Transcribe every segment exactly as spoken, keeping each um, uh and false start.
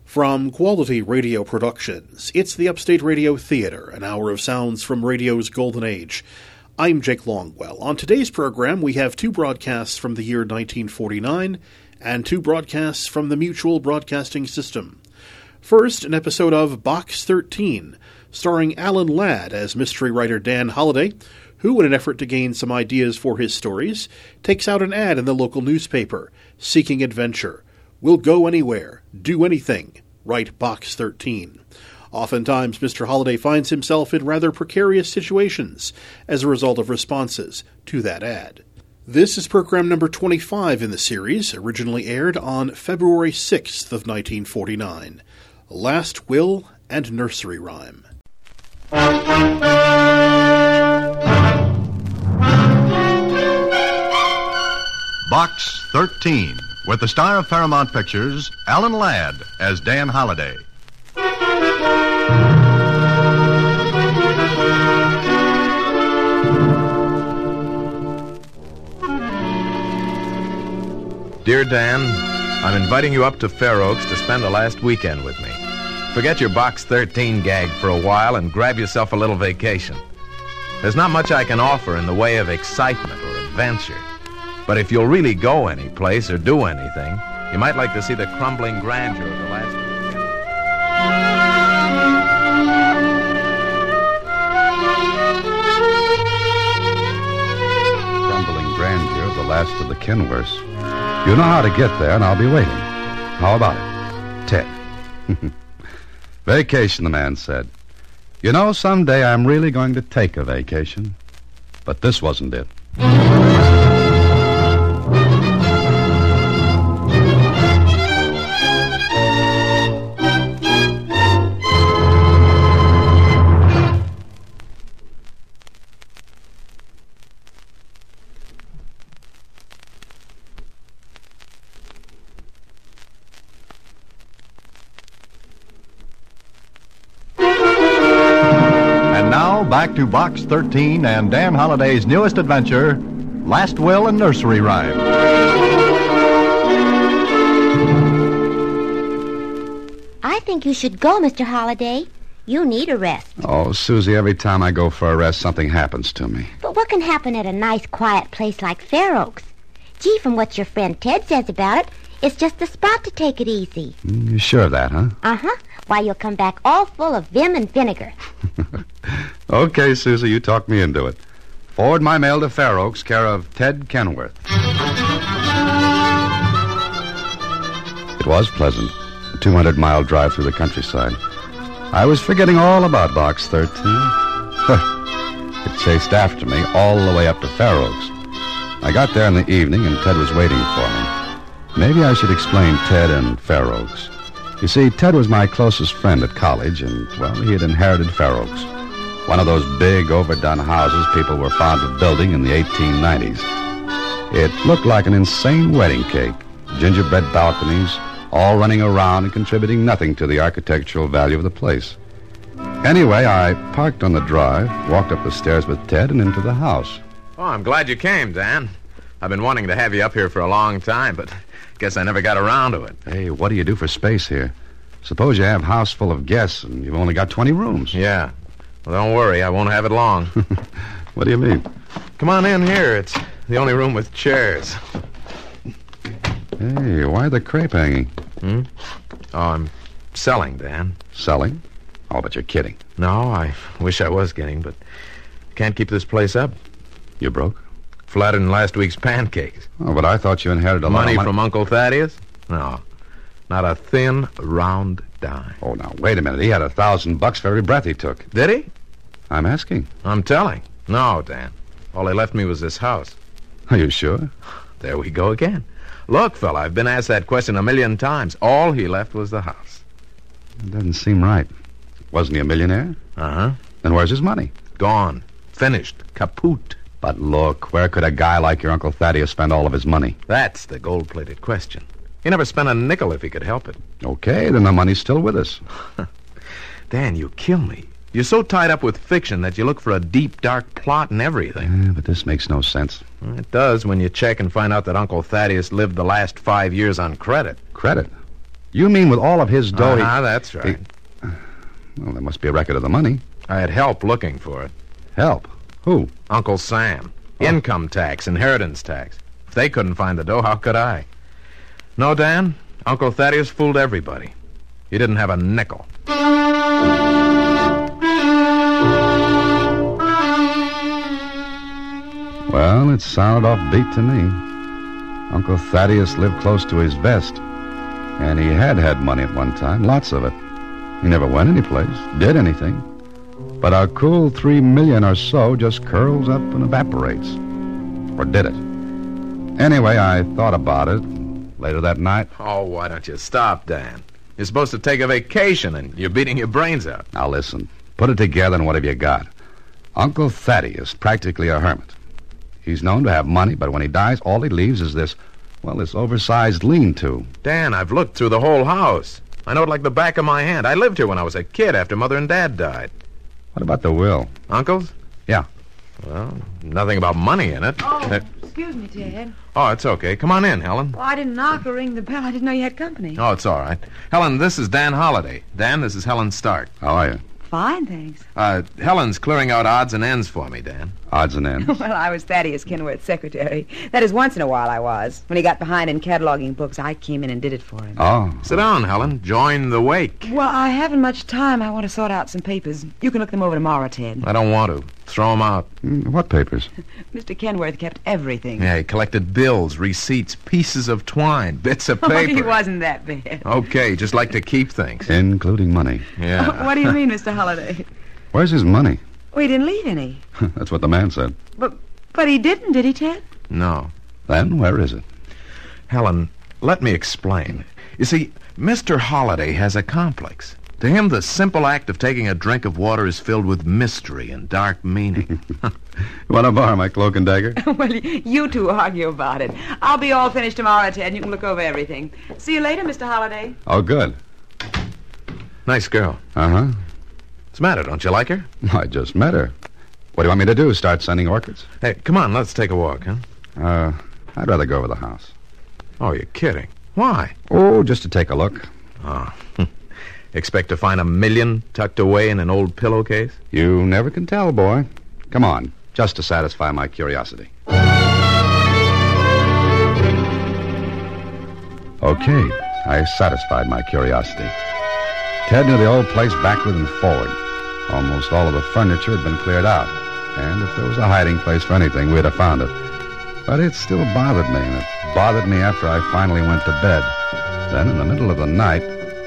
From Quality Radio Productions, it's the Upstate Radio Theater, an hour of sounds from radio's golden age. I'm Jake Longwell. On today's program, we have two broadcasts from the year nineteen forty-nine and two broadcasts from the Mutual Broadcasting System. First, an episode of Box thirteen, starring Alan Ladd as mystery writer Dan Holliday, who, in an effort to gain some ideas for his stories, takes out an ad in the local newspaper, seeking adventure. We'll go anywhere, do anything, write Box thirteen. Oftentimes, Mister Holliday finds himself in rather precarious situations as a result of responses to that ad. This is program number twenty-five in the series, originally aired on February sixth of nineteen forty-nine. Last Will and Nursery Rhyme. Box thirteen, with the star of Paramount Pictures, Alan Ladd, as Dan Holliday. Dear Dan, I'm inviting you up to Fair Oaks to spend the last weekend with me. Forget your Box thirteen gag for a while and grab yourself a little vacation. There's not much I can offer in the way of excitement or adventure. But if you'll really go any place or do anything, you might like to see the crumbling grandeur of the last Crumbling grandeur of the last of the Kenworths. You know how to get there, and I'll be waiting. How about it, Ted? Vacation, the man said. You know, someday I'm really going to take a vacation. But this wasn't it. Back to Box thirteen and Dan Holliday's newest adventure, Last Will and Nursery Rhyme. I think you should go, Mister Holliday. You need a rest. Oh, Susie, every time I go for a rest, something happens to me. But what can happen at a nice, quiet place like Fair Oaks? Gee, from what your friend Ted says about it, it's just the spot to take it easy. Mm, you sure of that, huh? Uh-huh. Why, you'll come back all full of vim and vinegar. Okay, Susie, you talked me into it. Forward my mail to Fair Oaks, care of Ted Kenworth. It was pleasant, a two hundred mile drive through the countryside. I was forgetting all about Box thirteen. It chased after me all the way up to Fair Oaks. I got there in the evening, and Ted was waiting for me. Maybe I should explain Ted and Fair Oaks. You see, Ted was my closest friend at college, and, well, he had inherited Fair Oaks. One of those big, overdone houses people were fond of building in the eighteen nineties. It looked like an insane wedding cake. Gingerbread balconies, all running around and contributing nothing to the architectural value of the place. Anyway, I parked on the drive, walked up the stairs with Ted, and into the house. Oh, I'm glad you came, Dan. I've been wanting to have you up here for a long time, but guess I never got around to it. Hey, what do you do for space here? Suppose you have a house full of guests and you've only got twenty rooms. Yeah. Well, don't worry. I won't have it long. What do you mean? Come on in here. It's the only room with chairs. Hey, why the crepe hanging? Hmm? Oh, I'm selling, Dan. Selling? Oh, but you're kidding. No, I wish I was kidding, but can't keep this place up. You broke? Flatter than last week's pancakes. Oh, but I thought you inherited a lot Money of money from Uncle Thaddeus? No. Not a thin, round dime. Oh, now, wait a minute. He had a thousand bucks for every breath he took. Did he? I'm asking. I'm telling. No, Dan. All he left me was this house. Are you sure? There we go again. Look, fella, I've been asked that question a million times. All he left was the house. It doesn't seem right. Wasn't he a millionaire? Uh-huh. Then where's his money? Gone. Finished. Kaput. But look, where could a guy like your Uncle Thaddeus spend all of his money? That's the gold-plated question. He never spent a nickel if he could help it. Okay, then the money's still with us. Dan, you kill me. You're so tied up with fiction that you look for a deep, dark plot and everything. Yeah, but this makes no sense. It does when you check and find out that Uncle Thaddeus lived the last five years on credit. Credit? You mean with all of his dough... he- Ah, that's right. he- Well, there must be a record of the money. I had help looking for it. Help? Who? Uncle Sam. Income tax, inheritance tax. If they couldn't find the dough, how could I? No, Dan, Uncle Thaddeus fooled everybody. He didn't have a nickel. Well, it sounded offbeat to me. Uncle Thaddeus lived close to his vest. And he had had money at one time, lots of it. He never went anyplace, did anything. But our cool three million or so just curls up and evaporates. Or did it? Anyway, I thought about it. Later that night... Oh, why don't you stop, Dan? You're supposed to take a vacation, and you're beating your brains out. Now listen, put it together and what have you got? Uncle Thaddeus, practically a hermit. He's known to have money, but when he dies, all he leaves is this, well, this oversized lean-to. Dan, I've looked through the whole house. I know it like the back of my hand. I lived here when I was a kid after Mother and Dad died. What about the will? Uncle's? Yeah. Well, nothing about money in it. Oh, Uh, excuse me, Ted. oh, it's okay. Come on in, Helen. Well, I didn't knock or ring the bell. I didn't know you had company. Oh, it's all right. Helen, this is Dan Holliday. Dan, this is Helen Stark. How are you? Fine, thanks. Uh, Helen's clearing out odds and ends for me, Dan. Odds and ends. Well, I was Thaddeus Kenworth's secretary. That is, once in a while I was. When he got behind in cataloging books, I came in and did it for him. Oh. Sit down, Helen. Join the wake. Well, I haven't much time. I want to sort out some papers. You can look them over tomorrow, Ted. I don't want to. Throw them out. Mm, What papers? Mister Kenworth kept everything. Yeah, he collected bills, receipts, pieces of twine, bits of Oh, paper. he wasn't that bad. Okay, just like to keep things. Including money. Yeah. What do you mean, Mister Holliday? Where's his money? Well, he didn't leave any. That's what the man said. But but he didn't, did he, Ted? No. Then, where is it? Helen, let me explain. You see, Mister Holliday has a complex. To him, the simple act of taking a drink of water is filled with mystery and dark meaning. Want to borrow my cloak and dagger? Well, you two argue about it. I'll be all finished tomorrow, Ted, and you can look over everything. See you later, Mister Holliday. Oh, good. Nice girl. Uh-huh. What's the matter? Don't you like her? I just met her. What do you want me to do, start sending orchids? Hey, come on, let's take a walk, huh? Uh, I'd rather go over the house. Oh, you're kidding. Why? Oh, just to take a look. Oh. Expect to find a million tucked away in an old pillowcase? You never can tell, boy. Come on, just to satisfy my curiosity. Okay, I satisfied my curiosity. Ted knew the old place backward and forward. Almost all of the furniture had been cleared out. And if there was a hiding place for anything, we'd have found it. But it still bothered me, and it bothered me after I finally went to bed. Then, in the middle of the night,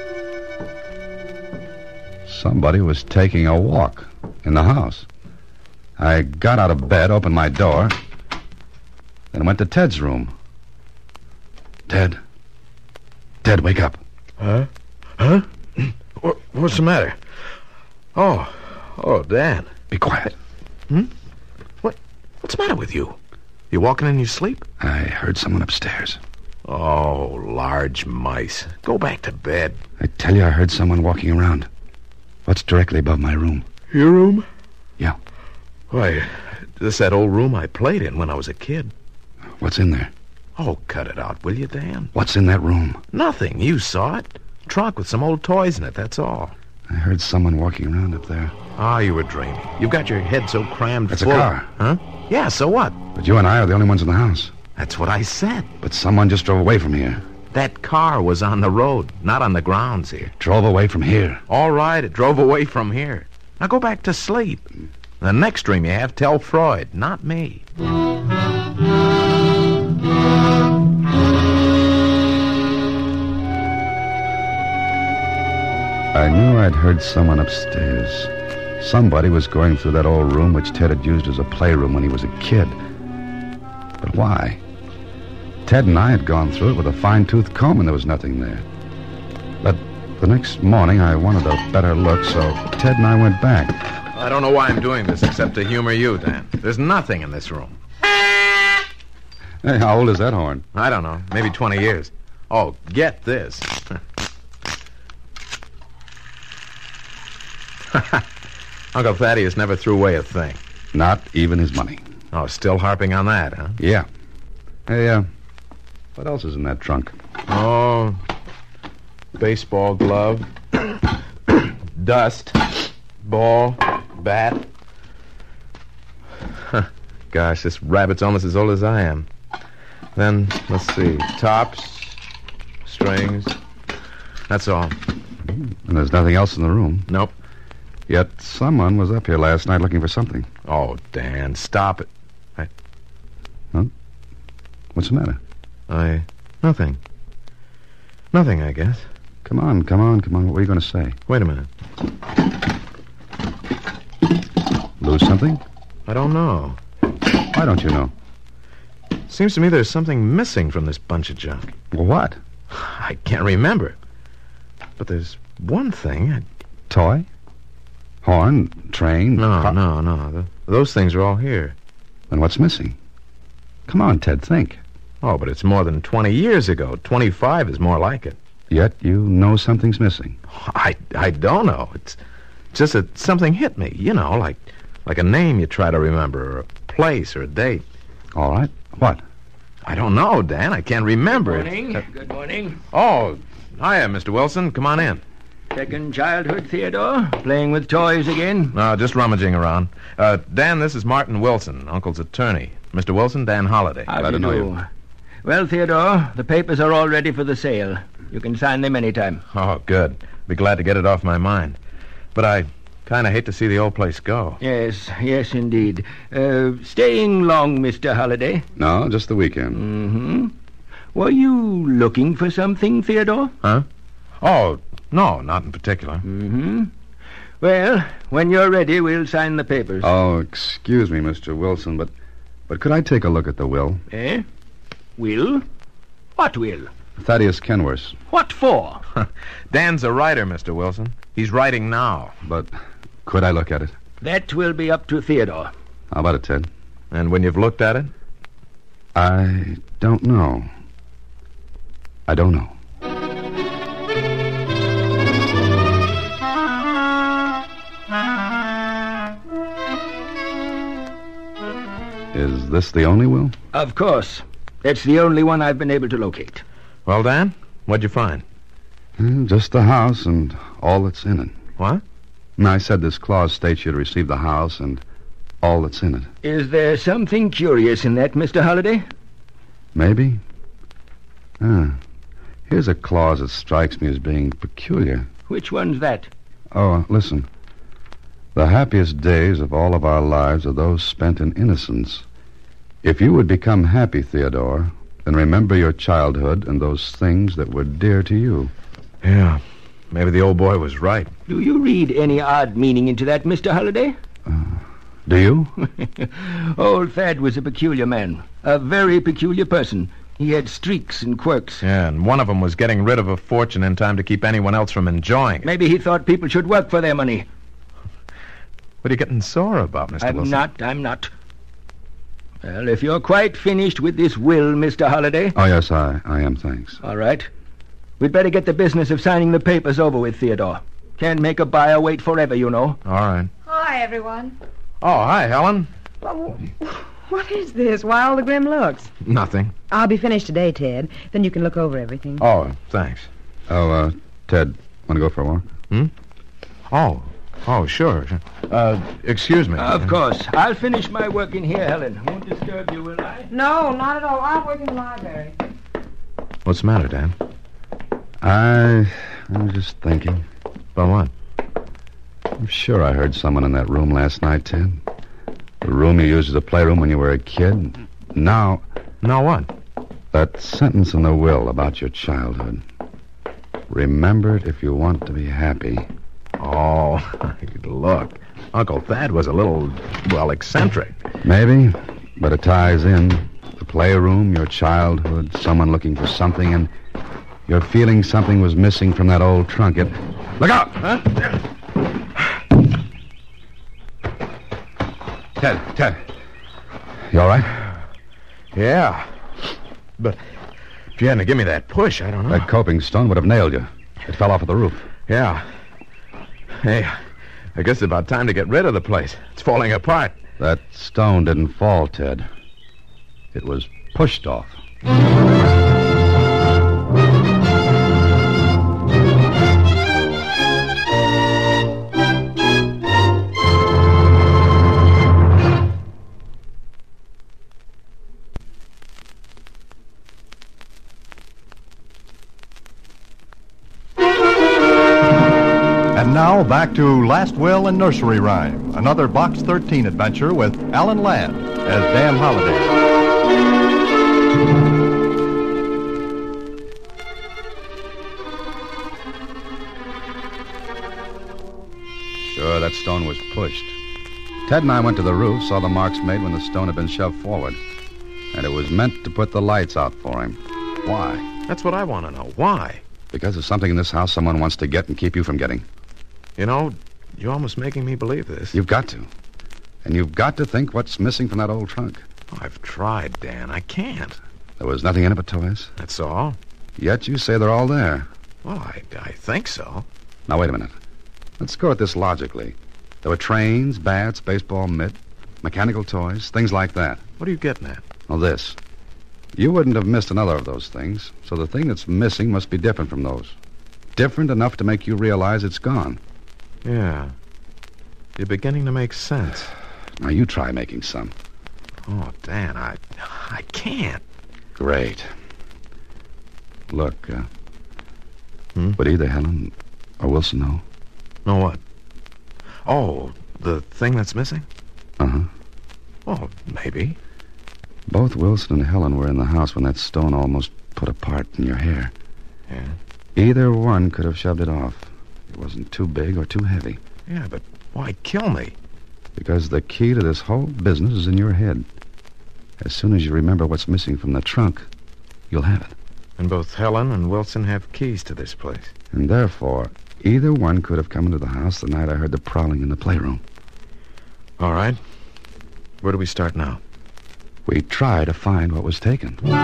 somebody was taking a walk in the house. I got out of bed, opened my door, then went to Ted's room. Ted. Ted, wake up. Huh? Huh? What, what's the matter? Oh. Oh, Dan. Be quiet. Hmm? What? What's the matter with you? You walking in your sleep? I heard someone upstairs. Oh, large mice. Go back to bed. I tell you, I heard someone walking around. What's directly above my room? Your room? Yeah. Why, this that old room I played in when I was a kid. What's in there? Oh, cut it out, will you, Dan? What's in that room? Nothing. You saw it. Trunk with some old toys in it, that's all. I heard someone walking around up there. Ah, you were dreaming. You've got your head so crammed That's a full. car. Huh? Yeah, so what? But you and I are the only ones in the house. That's what I said. But someone just drove away from here. That car was on the road, not on the grounds here. Drove away from here. All right, it drove away from here. Now go back to sleep. The next dream you have, tell Freud, not me. I knew I'd heard someone upstairs. Somebody was going through that old room which Ted had used as a playroom when he was a kid. But why? Ted and I had gone through it with a fine-tooth comb and there was nothing there. But the next morning I wanted a better look, so Ted and I went back. I don't know why I'm doing this except to humor you, Dan. There's nothing in this room. Hey, how old is that horn? I don't know, maybe twenty years. Oh, get this. Uncle Thaddeus never threw away a thing. Not even his money. Oh, still harping on that, huh? Yeah. Hey, uh, what else is in that trunk? Oh, baseball glove, dust, ball, bat. Huh. Gosh, this rabbit's almost as old as I am. Then, let's see, tops, strings. That's all. And there's nothing else in the room. Nope. Yet someone was up here last night looking for something. Oh, Dan, stop it. I... Huh? What's the matter? I... Nothing. Nothing, I guess. Come on, come on, come on. What were you going to say? Wait a minute. Lose something? I don't know. Why don't you know? Seems to me there's something missing from this bunch of junk. Well, what? I can't remember. But there's one thing. I... Toy? Horn? Train? No, car- no, no. The, those things are all here. Then what's missing? Come on, Ted, think. Oh, but it's more than twenty years ago. twenty-five is more like it. Yet you know something's missing. I, I don't know. It's just that something hit me, you know, like like a name you try to remember, or a place, or a date. All right. What? I don't know, Dan. I can't remember. Good morning. It's- Good morning. Oh, hiya, Mister Wilson. Come on in. Second childhood, Theodore? Playing with toys again? No, just rummaging around. Uh, Dan, this is Martin Wilson, Uncle's attorney. Mister Wilson, Dan Holliday. How Glad do to know do? you. Well, Theodore, the papers are all ready for the sale. You can sign them any time. Oh, good. Be glad to get it off my mind. But I kind of hate to see the old place go. Yes, yes, indeed. Uh, staying long, Mister Holliday? No, just the weekend. Mm-hmm. Were you looking for something, Theodore? Huh? Oh, no, not in particular. Mm-hmm. Well, when you're ready, we'll sign the papers. Oh, excuse me, Mister Wilson, but but could I take a look at the will? Eh? Will? What will? Thaddeus Kenworth. What for? Dan's a writer, Mister Wilson. He's writing now. But could I look at it? That will be up to Theodore. How about it, Ted? And when you've looked at it? I don't know. I don't know. Is this the only will? Of course. It's the only one I've been able to locate. Well, Dan, what'd you find? Hmm, just the house and all that's in it. What? And I said this clause states you'd receive the house and all that's in it. Is there something curious in that, Mister Holliday? Maybe. Ah, here's a clause that strikes me as being peculiar. Which one's that? Oh, listen. The happiest days of all of our lives are those spent in innocence. If you would become happy, Theodore, then remember your childhood and those things that were dear to you. Yeah, maybe the old boy was right. Do you read any odd meaning into that, Mister Holliday? Do you? Old Thad was a peculiar man. A very peculiar person. He had streaks and quirks. Yeah, and one of them was getting rid of a fortune in time to keep anyone else from enjoying it. Maybe he thought people should work for their money. What are you getting sore about, Mister I'm Wilson? not, I'm not. Well, if you're quite finished with this will, Mister Holliday... Oh, yes, I, I am, thanks. All right. We'd better get the business of signing the papers over with, Theodore. Can't make a buyer wait forever, you know. All right. Hi, everyone. Oh, hi, Helen. Oh, what is this? Why all the grim looks? Nothing. I'll be finished today, Ted. Then you can look over everything. Oh, thanks. Oh, uh, Ted, want to go for a walk? Hmm? Oh, oh, sure. sure. Uh, excuse me. Of course. I'll finish my work in here, Helen. Won't disturb you, will I? No, not at all. I'll work in the library. What's the matter, Dan? I, I was just thinking. About what? I'm sure I heard someone in that room last night, Ted. The room you used as a playroom when you were a kid. Now, Now what? that sentence in the will about your childhood. Remember it if you want to be happy. Oh, look. Uncle Thad was a little, well, eccentric. Maybe, but it ties in. The playroom, your childhood, someone looking for something, and you're feeling something was missing from that old trunk. It... Look out! Huh? Ted, Ted. You all right? Yeah. But if you hadn't given me that push, I don't know. That coping stone would have nailed you. It fell off of the roof. Yeah. Hey, I guess it's about time to get rid of the place. It's falling apart. That stone didn't fall, Ted. It was pushed off. And now back to Last Will and Nursery Rhyme, another Box thirteen adventure with Alan Ladd as Dan Holliday. Sure, that stone was pushed. Ted and I went to the roof, saw the marks made when the stone had been shoved forward. And it was meant to put the lights out for him. Why? That's what I want to know. Why? Because there's something in this house someone wants to get and keep you from getting. You know, you're almost making me believe this. You've got to. And you've got to think what's missing from that old trunk. Oh, I've tried, Dan. I can't. There was nothing in it but toys? That's all. Yet you say they're all there. Well, I, I think so. Now, wait a minute. Let's go at this logically. There were trains, bats, baseball mitt, mechanical toys, things like that. What are you getting at? Well, this. You wouldn't have missed another of those things, so the thing that's missing must be different from those. Different enough to make you realize it's gone. Yeah. You're beginning to make sense. Now, you try making some. Oh, Dan, I... I can't. Great. Look, uh... Hmm? would either Helen or Wilson know? Know what? Oh, the thing that's missing? Uh-huh. Oh, maybe. Both Wilson and Helen were in the house when that stone almost put a part in your hair. Yeah? Either one could have shoved it off. It wasn't too big or too heavy. Yeah, but why kill me? Because the key to this whole business is in your head. As soon as you remember what's missing from the trunk, you'll have it. And both Helen and Wilson have keys to this place. And therefore, either one could have come into the house the night I heard the prowling in the playroom. All right. Where do we start now? We try to find what was taken. But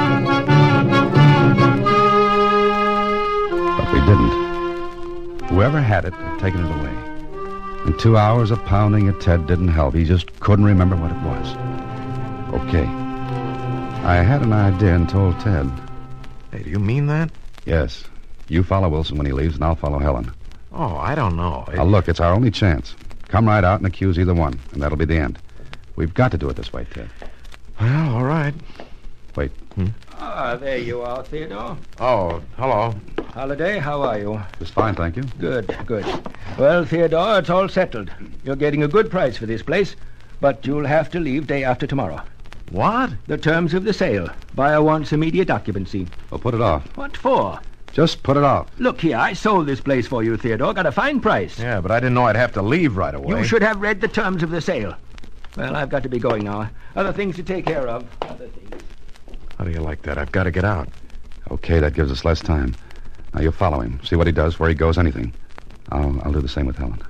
we didn't. Whoever had it had taken it away. And two hours of pounding at Ted didn't help. He just couldn't remember what it was. Okay. I had an idea and told Ted. Hey, do you mean that? Yes. You follow Wilson when he leaves, and I'll follow Helen. Oh, I don't know. It... Now, look, it's our only chance. Come right out and accuse either one, and that'll be the end. We've got to do it this way, Ted. Well, all right. Wait. Hmm? Ah, there you are, Theodore. Oh, hello. Holiday, how are you? Just fine, thank you. Good, good. Well, Theodore, it's all settled. You're getting a good price for this place, but you'll have to leave day after tomorrow. What? The terms of the sale. Buyer wants immediate occupancy. Well, put it off. What for? Just put it off. Look here, I sold this place for you, Theodore. Got a fine price. Yeah, but I didn't know I'd have to leave right away. You should have read the terms of the sale. Well, I've got to be going now. Other things to take care of. Other things. How do you like that? I've got to get out. Okay, that gives us less time. Now, you follow him. See what he does, where he goes, anything. I'll, I'll do the same with Helen.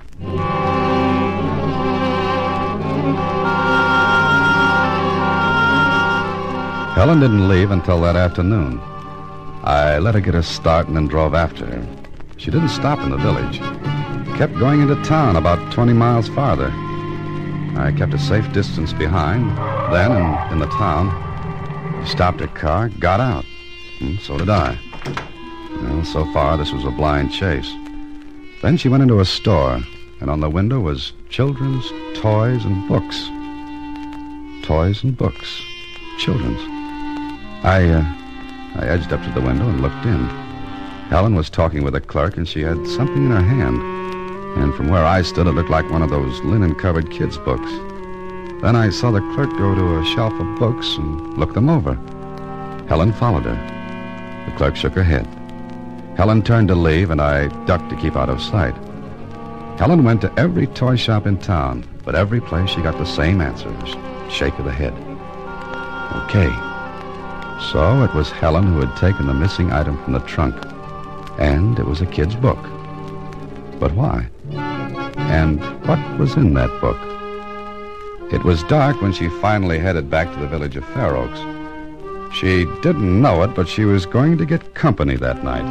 Helen didn't leave until that afternoon. I let her get a start and then drove after her. She didn't stop in the village. Kept going into town about twenty miles farther. I kept a safe distance behind. Then, in, in the town, she stopped her car, got out. And so did I. Well, so far, this was a blind chase. Then she went into a store, and on the window was children's toys and books. Toys and books. Children's. I, uh... I edged up to the window and looked in. Helen was talking with a clerk, and she had something in her hand. And from where I stood, it looked like one of those linen-covered kids' books. Then I saw the clerk go to a shelf of books and look them over. Helen followed her. The clerk shook her head. Helen turned to leave, and I ducked to keep out of sight. Helen went to every toy shop in town, but every place she got the same answers. Shake of the head. Okay. So it was Helen who had taken the missing item from the trunk. And it was a kid's book. But why? And what was in that book? It was dark when she finally headed back to the village of Fair Oaks. She didn't know it, but she was going to get company that night.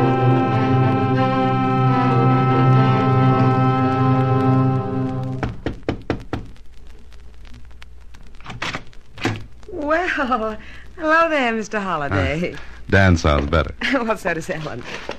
Well, hello there, Mister Holliday. Uh, Dan sounds better. Well, so does Helen.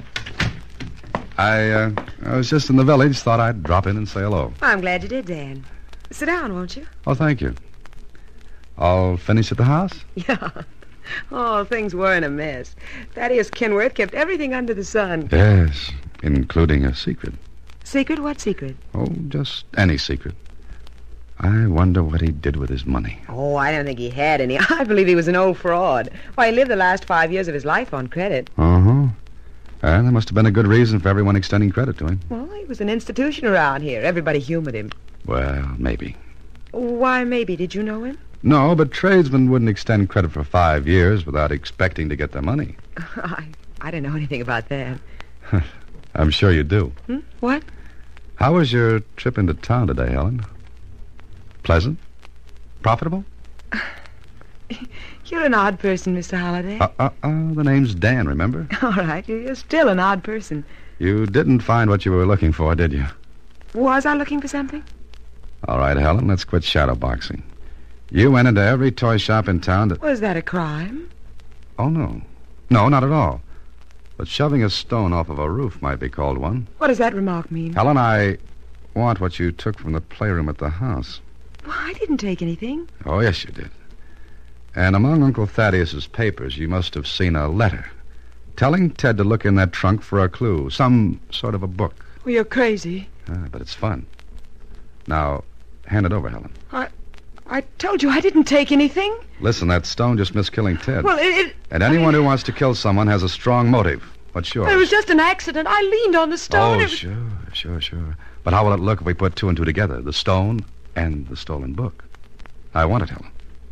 I, uh, I was just in the village, thought I'd drop in and say hello. I'm glad you did, Dan. Sit down, won't you? Oh, thank you. All finished at the house? Yeah. Oh, things were in a mess. Thaddeus Kenworth kept everything under the sun. Yes, including a secret. Secret? What secret? Oh, just any secret. I wonder what he did with his money. Oh, I don't think he had any. I believe he was an old fraud. Why, he lived the last five years of his life on credit. Uh-huh. And there must have been a good reason for everyone extending credit to him. Well, he was an institution around here. Everybody humored him. Well, maybe. Why, maybe. Did you know him? No, but tradesmen wouldn't extend credit for five years without expecting to get their money. I, I don't know anything about that. I'm sure you do. Hmm? What? How was your trip into town today, Helen? Pleasant? Profitable? You're an odd person, Mister Holliday. Uh-uh-uh. The name's Dan, remember? All right, you're still an odd person. You didn't find what you were looking for, did you? Was I looking for something? All right, Helen, let's quit shadowboxing. You went into every toy shop in town to... Was that a crime? Oh, no. No, not at all. But shoving a stone off of a roof might be called one. What does that remark mean? Helen, I want what you took from the playroom at the house. Well, I didn't take anything. Oh, yes, you did. And among Uncle Thaddeus's papers, you must have seen a letter telling Ted to look in that trunk for a clue, some sort of a book. Well, you're crazy. Ah, but it's fun. Now, hand it over, Helen. I I told you I didn't take anything. Listen, that stone just missed killing Ted. Well, it... it and anyone I mean, who wants to kill someone has a strong motive. What's yours? It was just an accident. I leaned on the stone. Oh, it was... sure, sure, sure. But how will it look if we put two and two together? The stone and the stolen book. I want it, Helen.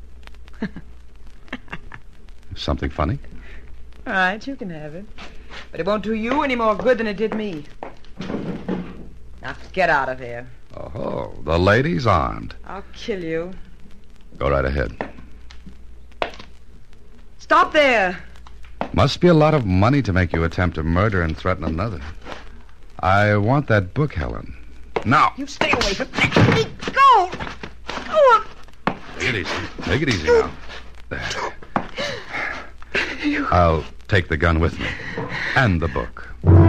Something funny? All right, you can have it. But it won't do you any more good than it did me. Now, get out of here. Oh, the lady's armed. I'll kill you. Go right ahead. Stop there. Must be a lot of money to make you attempt to murder and threaten another. I want that book, Helen. Now. You stay away from me. Let me go. Oh, Take it easy. Take it easy now. There. you... I'll take the gun with me. And the book.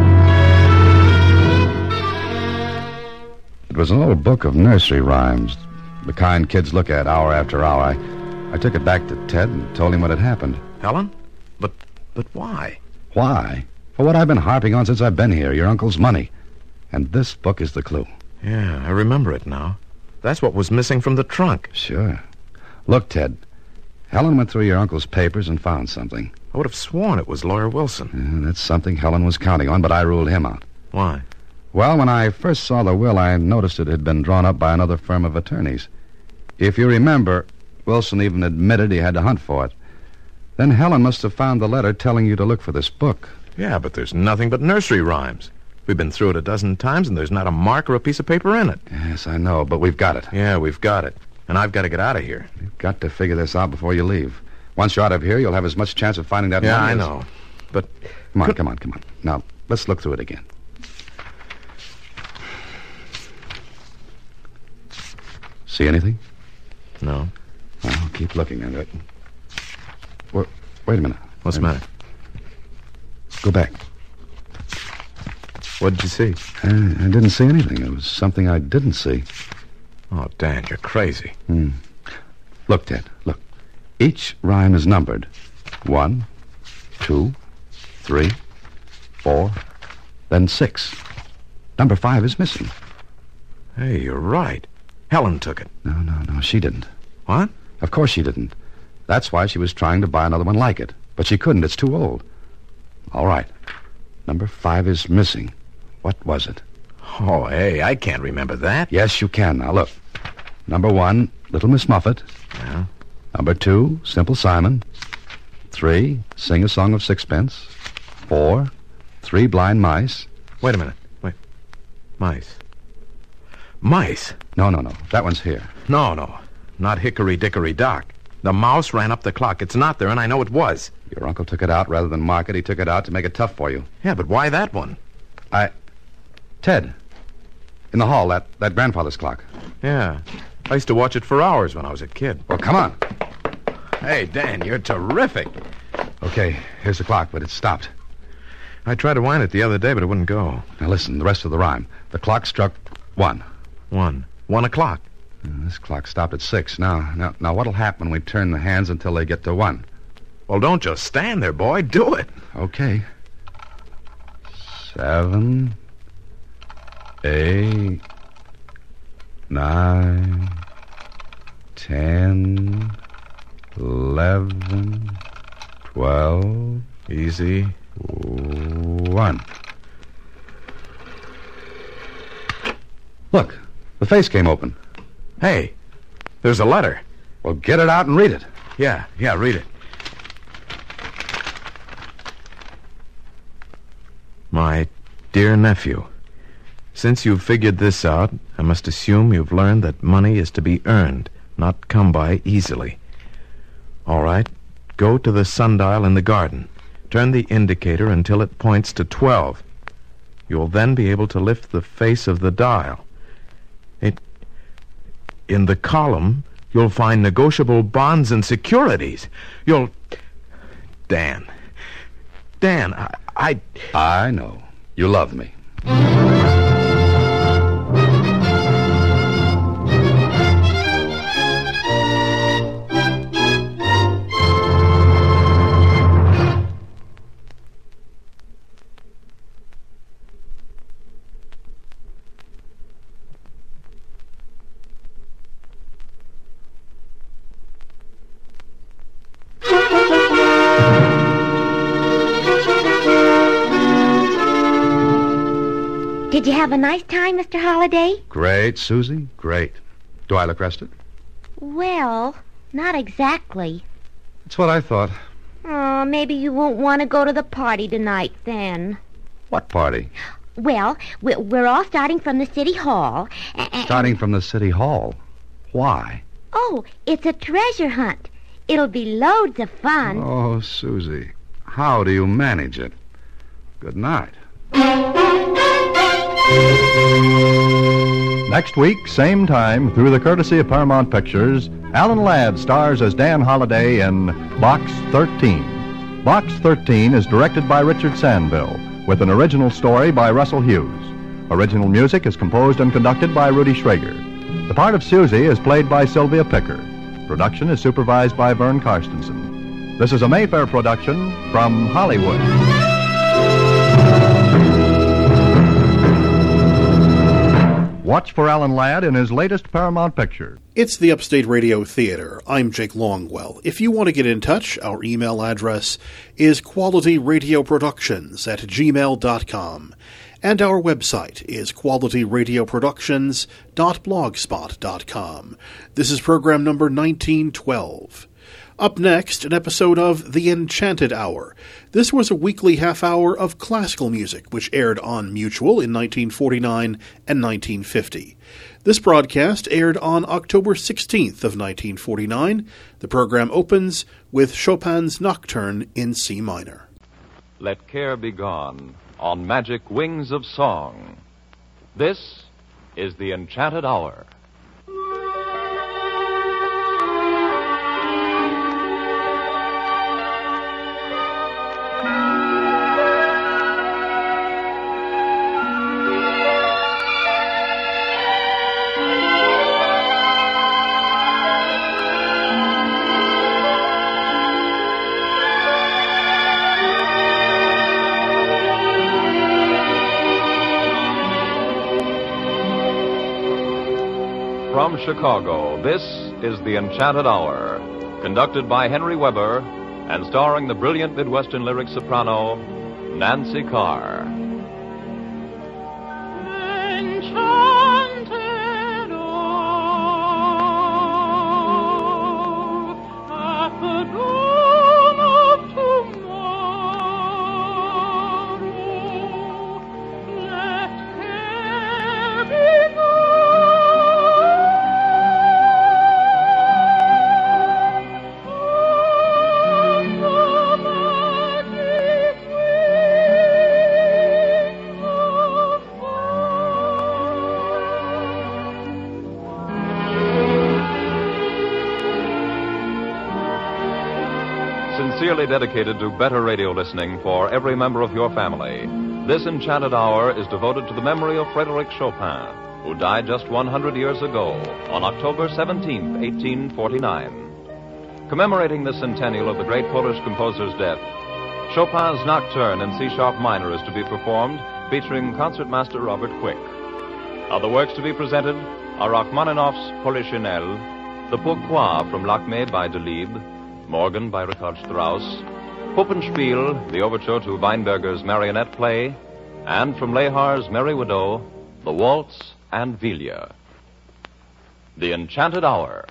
It was an old book of nursery rhymes, the kind kids look at hour after hour. I, I took it back to Ted and told him what had happened. Helen? But, but why? Why? For what I've been harping on since I've been here, your uncle's money. And this book is the clue. Yeah, I remember it now. That's what was missing from the trunk. Sure. Look, Ted, Helen went through your uncle's papers and found something. I would have sworn it was Lawyer Wilson. Yeah, that's something Helen was counting on, but I ruled him out. Why? Well, when I first saw the will, I noticed it had been drawn up by another firm of attorneys. If you remember, Wilson even admitted he had to hunt for it. Then Helen must have found the letter telling you to look for this book. Yeah, but there's nothing but nursery rhymes. We've been through it a dozen times, and there's not a mark or a piece of paper in it. Yes, I know, but we've got it. Yeah, we've got it. And I've got to get out of here. You've got to figure this out before you leave. Once you're out of here, you'll have as much chance of finding that Yeah, money I as- know. But... Come on, Could- come on, come on. Now, let's look through it again. See anything? No. Well, keep looking at it. Well, wait a minute. What's the Wait a matter? minute. Go back. What did you see? Uh, I didn't see anything. It was something I didn't see. Oh, Dan, you're crazy. Hmm. Look, Ted, look. Each rhyme is numbered. One, two, three, four, then six. Number five is missing. Hey, you're right. Helen took it. No, no, no, she didn't. What? Of course she didn't. That's why she was trying to buy another one like it. But she couldn't. It's too old. All right. Number five is missing. What was it? Oh, hey, I can't remember that. Yes, you can. Now, look. Number one, Little Miss Muffet. Yeah. Number two, Simple Simon. Three, Sing a Song of Sixpence. Four, Three Blind Mice. Wait a minute. Wait. Mice. Mice? No, no, no. That one's here. No, no. Not Hickory Dickory Dock. The mouse ran up the clock. It's not there, and I know it was. Your uncle took it out rather than mark it. He took it out to make it tough for you. Yeah, but why that one? I... Ted. In the hall, that, that grandfather's clock. Yeah. I used to watch it for hours when I was a kid. Well, come on. Hey, Dan, you're terrific. Okay, here's the clock, but it's stopped. I tried to wind it the other day, but it wouldn't go. Now listen, the rest of the rhyme. The clock struck one. One. One o'clock. Uh, This clock stopped at six. Now, now, now, what'll happen when we turn the hands until they get to one? Well, don't just stand there, boy. Do it. Okay. Seven. eight, nine, ten, eleven, twelve. Easy. One. Look, the face came open. Hey, there's a letter. Well, get it out and read it. Yeah, yeah, read it. My dear nephew, since you've figured this out, I must assume you've learned that money is to be earned, not come by easily. All right, go to the sundial in the garden. Turn the indicator until it points to twelve. You'll then be able to lift the face of the dial. It, in the column, you'll find negotiable bonds and securities. You'll... Dan. Dan, I... I, I know. You love me. Did you have a nice time, Mister Holliday? Great, Susie. Great. Do I look rested? Well, not exactly. That's what I thought. Oh, maybe you won't want to go to the party tonight, then. What party? Well, we- we're all starting from the city hall. a- Starting from the city hall. Why? Oh, it's a treasure hunt. It'll be loads of fun. Oh, Susie. How do you manage it? Good night. Next week, same time, through the courtesy of Paramount Pictures, Alan Ladd stars as Dan Holliday in Box thirteen. Box thirteen is directed by Richard Sandville, with an original story by Russell Hughes. Original music is composed and conducted by Rudy Schrager. The part of Susie is played by Sylvia Picker. Production is supervised by Vern Karstensen. This is a Mayfair production from Hollywood. Watch for Alan Ladd in his latest Paramount picture. It's the Upstate Radio Theater. I'm Jake Longwell. If you want to get in touch, our email address is qualityradioproductions at gmail dot com. And our website is quality radio productions dot blogspot dot com. This is program number nineteen twelve. Up next, an episode of The Enchanted Hour. This was a weekly half-hour of classical music, which aired on Mutual in nineteen forty-nine and nineteen fifty. This broadcast aired on October sixteenth of nineteen forty-nine. The program opens with Chopin's Nocturne in C minor. Let care be gone on magic wings of song. This is The Enchanted Hour. From Chicago, this is The Enchanted Hour, conducted by Henry Weber and starring the brilliant Midwestern lyric soprano, Nancy Carr. Sincerely dedicated to better radio listening for every member of your family, this Enchanted Hour is devoted to the memory of Frédéric Chopin, who died just one hundred years ago on October seventeenth, eighteen forty-nine. Commemorating the centennial of the great Polish composer's death, Chopin's Nocturne in C-sharp minor is to be performed, featuring concertmaster Robert Quick. Other works to be presented are Rachmaninoff's Polichinelle, the Pourquoi from Lakmé by Delibes, Morgan by Richard Strauss, Puppenspiel, the overture to Weinberger's marionette play, and from Lehar's Merry Widow, The Waltz and Villiers. The Enchanted Hour.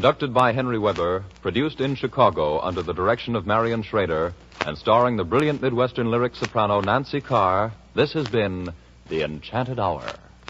Conducted by Henry Weber, produced in Chicago under the direction of Marion Schrader, and starring the brilliant Midwestern lyric soprano Nancy Carr, this has been The Enchanted Hour.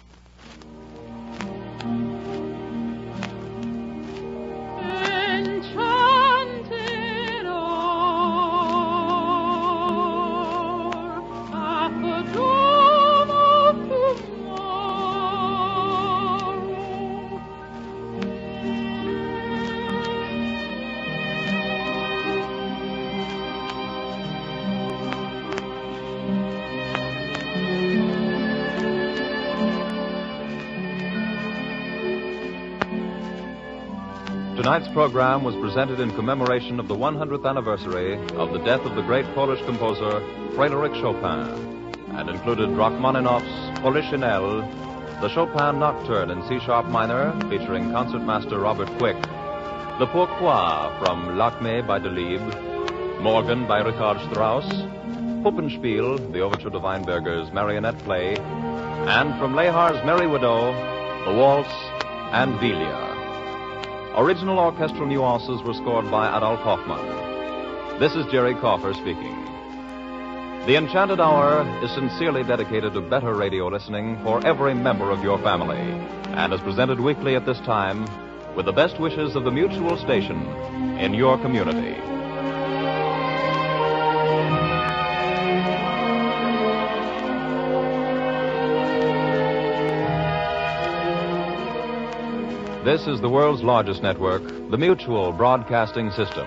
Tonight's program was presented in commemoration of the one hundredth anniversary of the death of the great Polish composer Frédéric Chopin, and included Rachmaninoff's Polichinelle, the Chopin Nocturne in C-sharp minor featuring concertmaster Robert Quick, the Pourquoi from Lakmé by Delibes, Morgan by Richard Strauss, Puppenspiel, the overture to Weinberger's marionette play, and from Lehar's Merry Widow, the Waltz, and Vilia. Original orchestral nuances were scored by Adolf Hoffman. This is Jerry Coffer speaking. The Enchanted Hour is sincerely dedicated to better radio listening for every member of your family, and is presented weekly at this time with the best wishes of the Mutual Station in your community. This is the world's largest network, the Mutual Broadcasting System.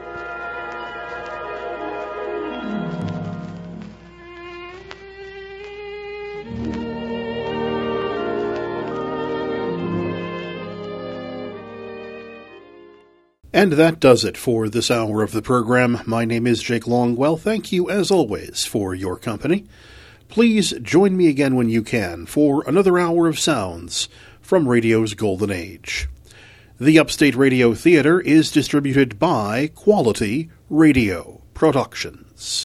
And that does it for this hour of the program. My name is Jake Longwell. Thank you, as always, for your company. Please join me again when you can for another hour of sounds from radio's golden age. The Upstate Radio Theater is distributed by Quality Radio Productions.